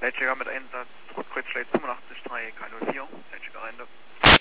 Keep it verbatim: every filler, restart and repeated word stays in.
Leitchecker mit Einsatz, Rotkreuzflight fünfundachtzig drei K null vier, Leitchecker Ende.